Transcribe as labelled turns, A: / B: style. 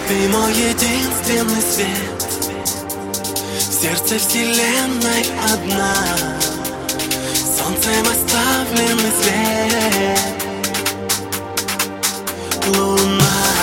A: Ты мой единственный свет, в сердце вселенной одна, солнцем оставленный свет. Луна.